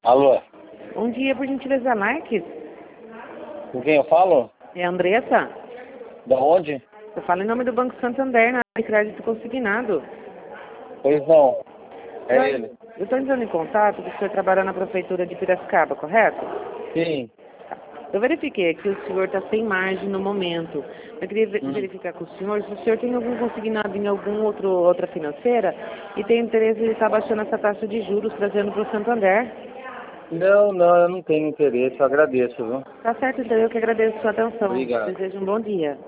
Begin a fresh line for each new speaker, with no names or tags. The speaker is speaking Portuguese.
Alô,
Bom dia, por gentileza, Marques.
com quem eu falo?
É a Andressa.
Da onde?
Eu falo em nome do Banco Santander, na área de crédito consignado.
Pois não, é
Eu
ele.
estou entrando em contato porque o senhor trabalha na prefeitura de Piracicaba, correto?
Sim.
Eu verifiquei que o senhor está sem margem no momento. Eu queria verificar com o senhor se o senhor tem algum consignado em outra financeira e tem interesse em estar baixando essa taxa de juros, trazendo para o Santander.
Não, eu não tenho interesse, eu agradeço, viu?
Tá certo, então eu que agradeço a sua atenção.
Obrigado.
Desejo um bom dia.